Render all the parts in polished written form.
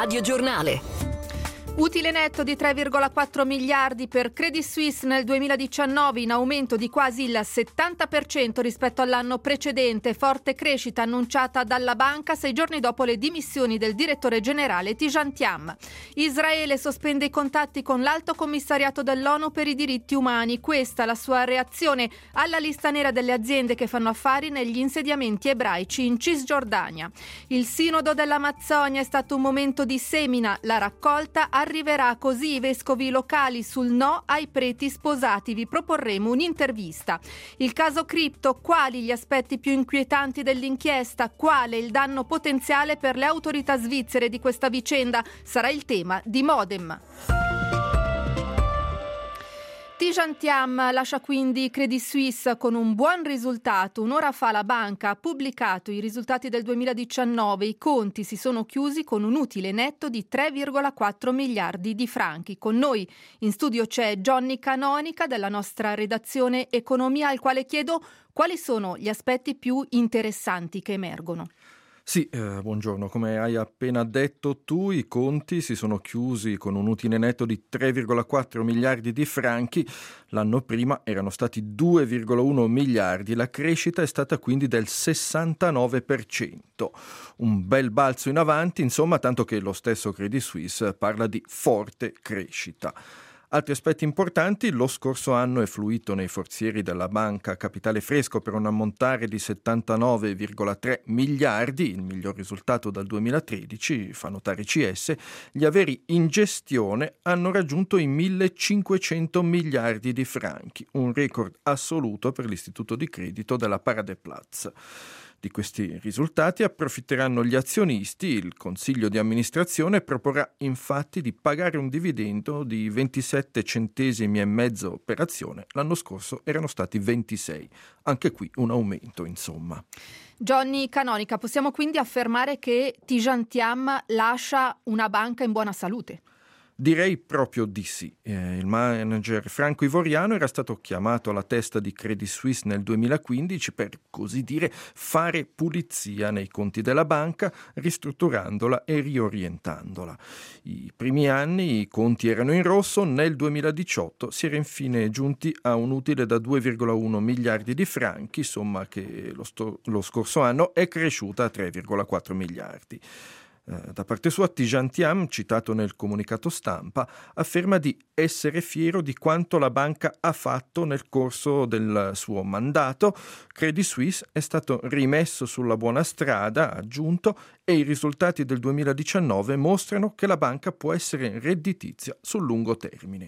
Radio Giornale. Utile netto di 3,4 miliardi per Credit Suisse nel 2019, in aumento di quasi il 70% rispetto all'anno precedente. Forte crescita annunciata dalla banca 6 giorni dopo le dimissioni del direttore generale Tidjane Thiam. Israele sospende i contatti con l'Alto Commissariato dell'ONU per i diritti umani. Questa la sua reazione alla lista nera delle aziende che fanno affari negli insediamenti ebraici in Cisgiordania. Il Sinodo dell'Amazzonia è stato un momento di semina. La raccolta arriverà, così i vescovi locali sul no ai preti sposati. Vi proporremo un'intervista. Il caso cripto: quali gli aspetti più inquietanti dell'inchiesta? Quale il danno potenziale per le autorità svizzere di questa vicenda? Sarà il tema di Modem. Tidjane Thiam lascia quindi Credit Suisse con un buon risultato. Un'ora fa la banca ha pubblicato i risultati del 2019. I conti si sono chiusi con un utile netto di 3,4 miliardi di franchi. Con noi in studio c'è Johnny Canonica della nostra redazione Economia, al quale chiedo quali sono gli aspetti più interessanti che emergono. Sì, buongiorno. Come hai appena detto tu, i conti si sono chiusi con un utile netto di 3,4 miliardi di franchi. L'anno prima erano stati 2,1 miliardi. La crescita è stata quindi del 69%. Un bel balzo in avanti, insomma, tanto che lo stesso Credit Suisse parla di forte crescita. Altri aspetti importanti: lo scorso anno è fluito nei forzieri della banca capitale fresco per un ammontare di 79,3 miliardi, il miglior risultato dal 2013, fa notare CS. Gli averi in gestione hanno raggiunto i 1.500 miliardi di franchi, un record assoluto per l'istituto di credito della Paradeplatz. Di questi risultati approfitteranno gli azionisti. Il consiglio di amministrazione proporrà infatti di pagare un dividendo di 27 centesimi e mezzo per azione. L'anno scorso erano stati 26. Anche qui un aumento, insomma. Johnny Canonica, possiamo quindi affermare che Tidjane Thiam lascia una banca in buona salute? Direi proprio di sì. Il manager franco-ivoriano era stato chiamato alla testa di Credit Suisse nel 2015 per, così dire, fare pulizia nei conti della banca, ristrutturandola e riorientandola. I primi anni i conti erano in rosso. Nel 2018 si era infine giunti a un utile da 2,1 miliardi di franchi, somma che lo scorso anno è cresciuta a 3,4 miliardi. Da parte sua, Tidjane Thiam, citato nel comunicato stampa, afferma di essere fiero di quanto la banca ha fatto nel corso del suo mandato. Credit Suisse è stato rimesso sulla buona strada, ha aggiunto, e i risultati del 2019 mostrano che la banca può essere redditizia sul lungo termine.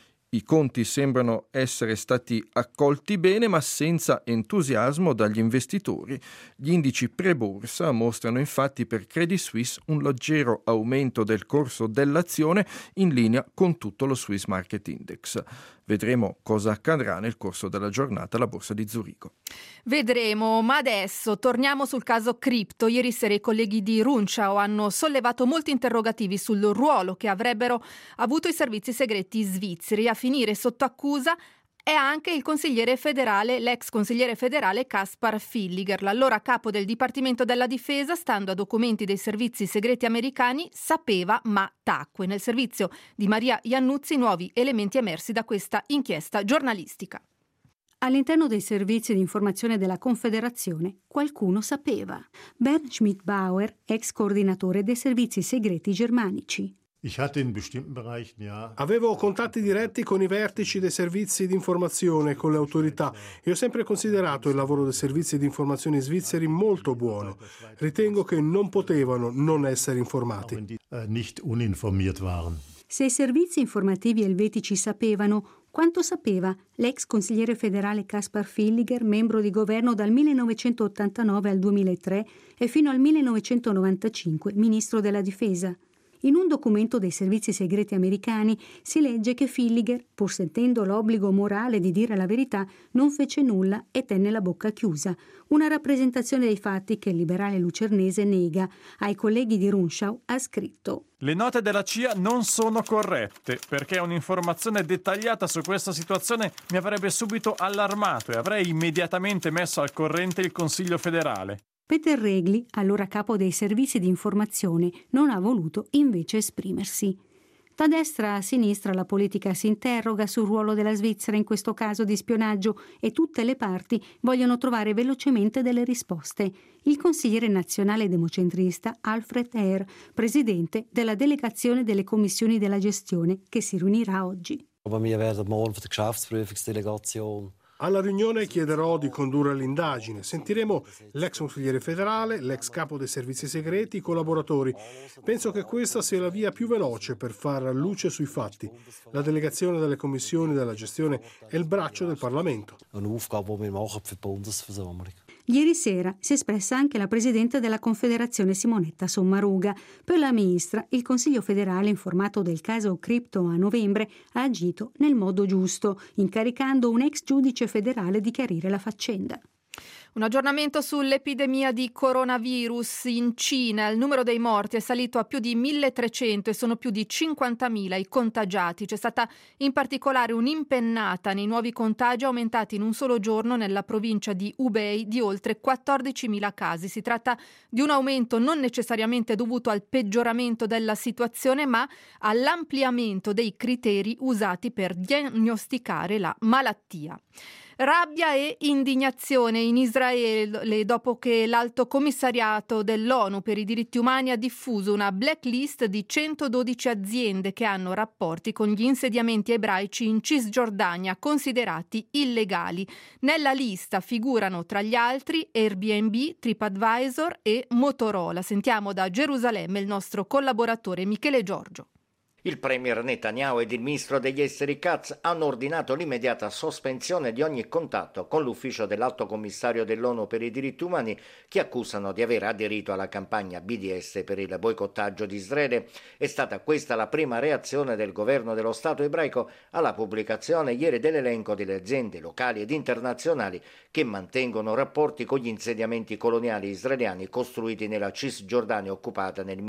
I conti sembrano essere stati accolti bene, ma senza entusiasmo dagli investitori. Gli indici pre-borsa mostrano infatti per Credit Suisse un leggero aumento del corso dell'azione in linea con tutto lo Swiss Market Index. Vedremo cosa accadrà nel corso della giornata alla borsa di Zurigo. Vedremo, ma adesso torniamo sul caso cripto. Ieri sera i colleghi di Rundschau hanno sollevato molti interrogativi sul ruolo che avrebbero avuto i servizi segreti svizzeri. A finire sotto accusa è anche il consigliere federale, l'ex consigliere federale Kaspar Villiger, l'allora capo del Dipartimento della Difesa. Stando a documenti dei servizi segreti americani, sapeva ma tacque. Nel servizio di Maria Iannuzzi, nuovi elementi emersi da questa inchiesta giornalistica. All'interno dei servizi di informazione della Confederazione qualcuno sapeva. Bernd Schmidt-Bauer, ex coordinatore dei servizi segreti germanici. Avevo contatti diretti con i vertici dei servizi di informazione e con le autorità e ho sempre considerato il lavoro dei servizi di informazione svizzeri molto buono. Ritengo che non potevano non essere informati. Se i servizi informativi elvetici sapevano, quanto sapeva l'ex consigliere federale Kaspar Villiger, membro di governo dal 1989 al 2003 e fino al 1995 ministro della difesa? In un documento dei servizi segreti americani si legge che Villiger, pur sentendo l'obbligo morale di dire la verità, non fece nulla e tenne la bocca chiusa. Una rappresentazione dei fatti che il liberale lucernese nega. Ai colleghi di Rundschau ha scritto: le note della CIA non sono corrette, perché un'informazione dettagliata su questa situazione mi avrebbe subito allarmato e avrei immediatamente messo al corrente il Consiglio federale. Peter Regli, allora capo dei servizi di informazione, non ha voluto invece esprimersi. Da destra a sinistra la politica si interroga sul ruolo della Svizzera in questo caso di spionaggio e tutte le parti vogliono trovare velocemente delle risposte. Il consigliere nazionale democentrista Alfred Herr, presidente della delegazione delle commissioni della gestione, che si riunirà oggi. Alla riunione chiederò di condurre l'indagine. Sentiremo l'ex consigliere federale, l'ex capo dei servizi segreti, i collaboratori. Penso che questa sia la via più veloce per far luce sui fatti. La delegazione delle commissioni della gestione è il braccio del Parlamento. Ieri sera si è espressa anche la presidente della Confederazione Simonetta Sommaruga. Per la ministra, il Consiglio federale, informato del caso Crypto a novembre, ha agito nel modo giusto, incaricando un ex giudice federale di chiarire la faccenda. Un aggiornamento sull'epidemia di coronavirus in Cina. Il numero dei morti è salito a più di 1.300 e sono più di 50.000 i contagiati. C'è stata in particolare un'impennata nei nuovi contagi aumentati in un solo giorno nella provincia di Hubei di oltre 14.000 casi. Si tratta di un aumento non necessariamente dovuto al peggioramento della situazione, ma all'ampliamento dei criteri usati per diagnosticare la malattia. Rabbia e indignazione in Israele dopo che l'Alto Commissariato dell'ONU per i diritti umani ha diffuso una blacklist di 112 aziende che hanno rapporti con gli insediamenti ebraici in Cisgiordania considerati illegali. Nella lista figurano tra gli altri Airbnb, TripAdvisor e Motorola. Sentiamo da Gerusalemme il nostro collaboratore Michele Giorgio. Il premier Netanyahu ed il ministro degli esteri Katz hanno ordinato l'immediata sospensione di ogni contatto con l'ufficio dell'Alto Commissario dell'ONU per i diritti umani, che accusano di aver aderito alla campagna BDS per il boicottaggio di Israele. È stata questa la prima reazione del governo dello Stato ebraico alla pubblicazione ieri dell'elenco delle aziende locali ed internazionali che mantengono rapporti con gli insediamenti coloniali israeliani costruiti nella Cisgiordania occupata nel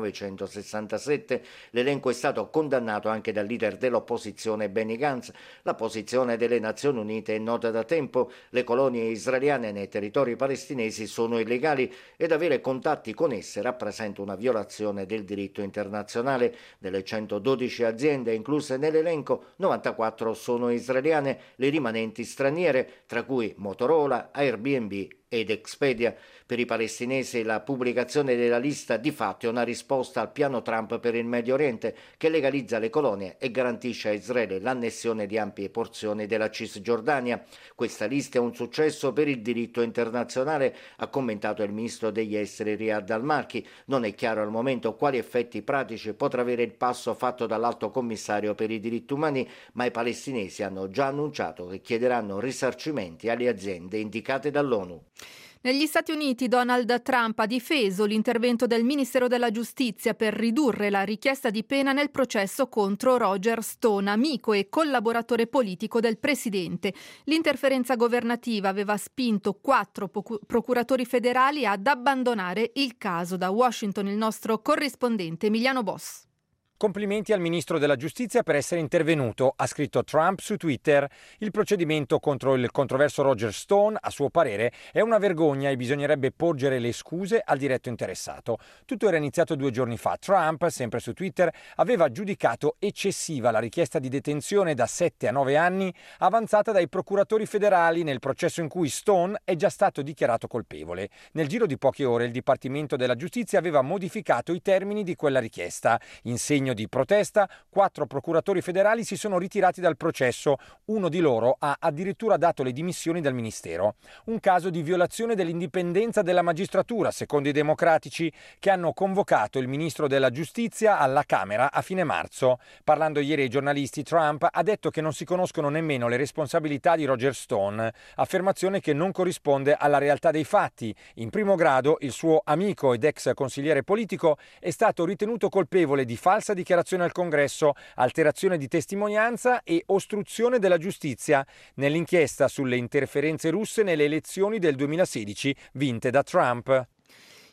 1967. L'elenco è stato condannato anche dal leader dell'opposizione Benny Gantz. La posizione delle Nazioni Unite è nota da tempo: le colonie israeliane nei territori palestinesi sono illegali ed avere contatti con esse rappresenta una violazione del diritto internazionale. Delle 112 aziende incluse nell'elenco, 94 sono israeliane, le rimanenti straniere, tra cui Motorola, Airbnb ed Expedia. Per i palestinesi la pubblicazione della lista di fatto è una risposta al piano Trump per il Medio Oriente, che legalizza le colonie e garantisce a Israele l'annessione di ampie porzioni della Cisgiordania. Questa lista è un successo per il diritto internazionale, ha commentato il ministro degli esteri Riyad al-Malki. Non è chiaro al momento quali effetti pratici potrà avere il passo fatto dall'Alto Commissario per i diritti umani, ma i palestinesi hanno già annunciato che chiederanno risarcimenti alle aziende indicate dall'ONU. Negli Stati Uniti Donald Trump ha difeso l'intervento del Ministero della Giustizia per ridurre la richiesta di pena nel processo contro Roger Stone, amico e collaboratore politico del presidente. L'interferenza governativa aveva spinto 4 procuratori federali ad abbandonare il caso. Da Washington il nostro corrispondente Emiliano Boss. Complimenti al ministro della giustizia per essere intervenuto, ha scritto Trump su Twitter. Il procedimento contro il controverso Roger Stone, a suo parere, è una vergogna e bisognerebbe porgere le scuse al diretto interessato. Tutto era iniziato 2 giorni fa. Trump, sempre su Twitter, aveva giudicato eccessiva la richiesta di detenzione da 7 a 9 anni avanzata dai procuratori federali nel processo in cui Stone è già stato dichiarato colpevole. Nel giro di poche ore il Dipartimento della Giustizia aveva modificato i termini di quella richiesta. In segno di protesta, 4 procuratori federali si sono ritirati dal processo. Uno di loro ha addirittura dato le dimissioni dal ministero. Un caso di violazione dell'indipendenza della magistratura, secondo i democratici, che hanno convocato il ministro della giustizia alla Camera a fine marzo. Parlando ieri ai giornalisti, Trump ha detto che non si conoscono nemmeno le responsabilità di Roger Stone, affermazione che non corrisponde alla realtà dei fatti. In primo grado, il suo amico ed ex consigliere politico è stato ritenuto colpevole di falsa dichiarazione al Congresso, alterazione di testimonianza e ostruzione della giustizia nell'inchiesta sulle interferenze russe nelle elezioni del 2016 vinte da Trump.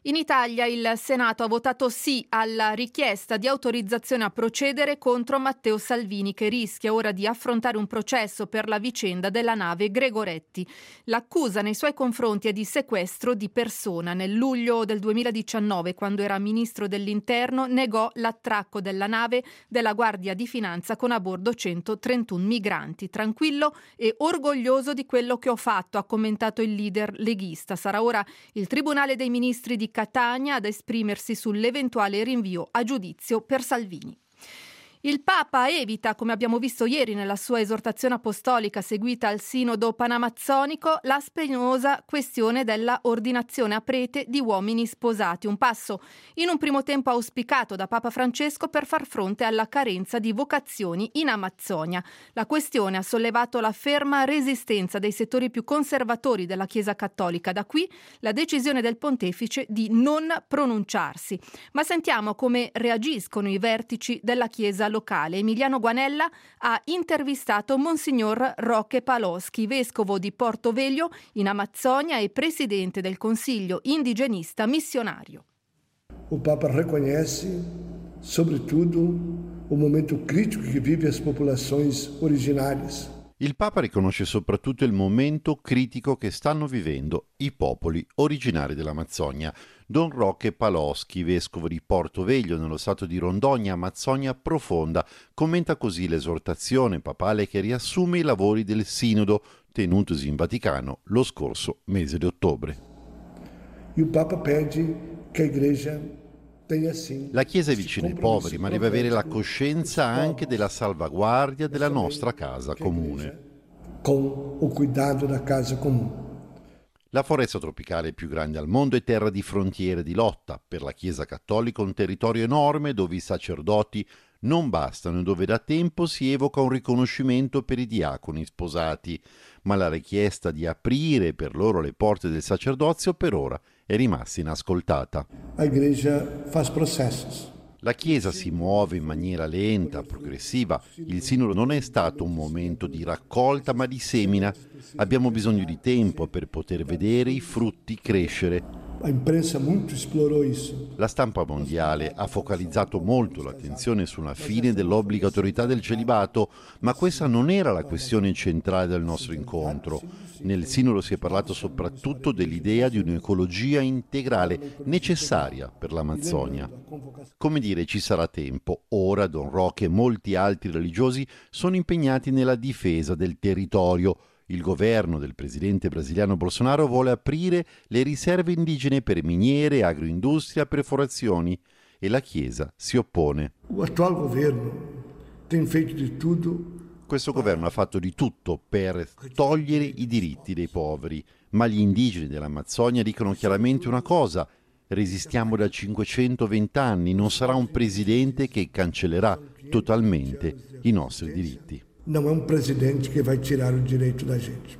In Italia il Senato ha votato sì alla richiesta di autorizzazione a procedere contro Matteo Salvini, che rischia ora di affrontare un processo per la vicenda della nave Gregoretti. L'accusa nei suoi confronti è di sequestro di persona. Nel luglio del 2019, quando era ministro dell'Interno, negò l'attracco della nave della Guardia di Finanza con a bordo 131 migranti. Tranquillo e orgoglioso di quello che ho fatto, ha commentato il leader leghista. Sarà ora il Tribunale dei Ministri di Catania ad esprimersi sull'eventuale rinvio a giudizio per Salvini. Il Papa evita, come abbiamo visto ieri nella sua esortazione apostolica seguita al Sinodo Panamazzonico, la spinosa questione della ordinazione a prete di uomini sposati, un passo in un primo tempo auspicato da Papa Francesco per far fronte alla carenza di vocazioni in Amazzonia. La questione ha sollevato la ferma resistenza dei settori più conservatori della Chiesa Cattolica, da qui la decisione del Pontefice di non pronunciarsi. Ma sentiamo come reagiscono i vertici della Chiesa locale. Emiliano Guanella ha intervistato Monsignor Roque Paloschi, vescovo di Porto Velho in Amazzonia e presidente del Consiglio indigenista missionario. O Papa reconhece, sobretudo, o momento critico che vive as populações originárias. Il Papa riconosce soprattutto il momento critico che stanno vivendo i popoli originari dell'Amazzonia. Don Roque Paloschi, vescovo di Porto Velho, nello stato di Rondônia, Amazzonia profonda, commenta così l'esortazione papale che riassume i lavori del Sinodo tenutosi in Vaticano lo scorso mese di ottobre. Il Papa pede che l'Igreja tenha sim. La Chiesa è vicina ai poveri, ma deve avere la coscienza anche della salvaguardia della nostra casa comune. Con o cuidado da casa comune. La foresta tropicale più grande al mondo è terra di frontiere e di lotta. Per la Chiesa cattolica un territorio enorme dove i sacerdoti non bastano e dove da tempo si evoca un riconoscimento per i diaconi sposati, ma la richiesta di aprire per loro le porte del sacerdozio per ora è rimasta inascoltata. La Igreja faz processos. La Chiesa si muove in maniera lenta, progressiva. Il Sinodo non è stato un momento di raccolta, ma di semina. Abbiamo bisogno di tempo per poter vedere i frutti crescere. La imprensa molto esplorò isso. La stampa mondiale ha focalizzato molto l'attenzione sulla fine dell'obbligatorietà del celibato, ma questa non era la questione centrale del nostro incontro. Nel Sinodo si è parlato soprattutto dell'idea di un'ecologia integrale necessaria per l'Amazzonia. Come dire, ci sarà tempo. Ora Don Roque e molti altri religiosi sono impegnati nella difesa del territorio. Il governo del presidente brasiliano Bolsonaro vuole aprire le riserve indigene per miniere, agroindustria, perforazioni e la Chiesa si oppone. L'attuale governo tem feito di tutto. Questo governo ha fatto di tutto per togliere i diritti dei poveri, ma gli indigeni dell'Amazzonia dicono chiaramente una cosa: resistiamo da 520 anni, non sarà un presidente che cancellerà totalmente i nostri diritti. Non è un presidente che vai tirare il diritto da gente.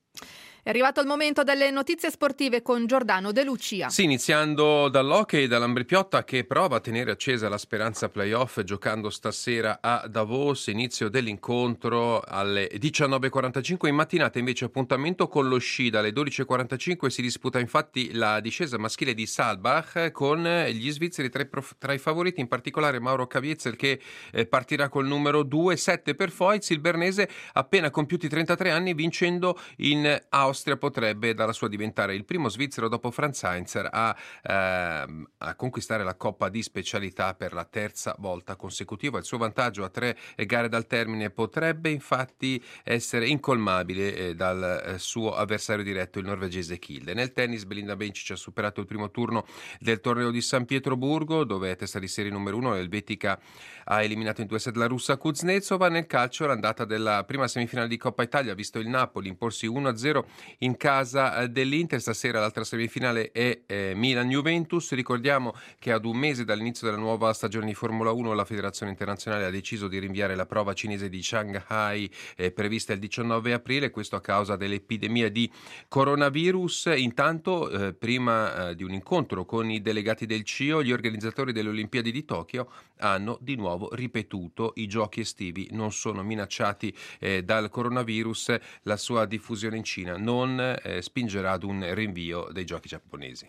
È arrivato il momento delle notizie sportive con Giordano De Lucia. Sì, iniziando dall'hockey, dall'Ambrì-Piotta che prova a tenere accesa la speranza playoff giocando stasera a Davos, inizio dell'incontro alle 19.45. In mattinata invece appuntamento con lo sci, dalle 12.45 si disputa infatti la discesa maschile di Saalbach con gli svizzeri tra i favoriti, in particolare Mauro Kavietzel che partirà col numero 2, 7 per Foyz, il bernese appena compiuti 33 anni, vincendo in Austria potrebbe dalla sua diventare il primo svizzero dopo Franz Heinzer a conquistare la Coppa di specialità per la terza volta consecutiva. Il suo vantaggio a 3 gare dal termine potrebbe infatti essere incolmabile dal suo avversario diretto, il norvegese Kilde. Nel tennis Belinda Bencic ha superato il primo turno del torneo di San Pietroburgo, dove è testa di serie numero 1. L'elvetica ha eliminato in 2 set la russa Kuznetsova. Nel calcio l'andata della prima semifinale di Coppa Italia ha visto il Napoli imporsi 1-0 in casa dell'Inter. Stasera l'altra semifinale è Milan-Juventus. Ricordiamo che ad un mese dall'inizio della nuova stagione di Formula 1 la Federazione Internazionale ha deciso di rinviare la prova cinese di Shanghai prevista il 19 aprile, questo a causa dell'epidemia di coronavirus. Intanto prima di un incontro con i delegati del CIO, gli organizzatori delle Olimpiadi di Tokyo hanno di nuovo ripetuto: i giochi estivi non sono minacciati dal coronavirus, la sua diffusione in Cina non spingerà ad un rinvio dei giochi giapponesi.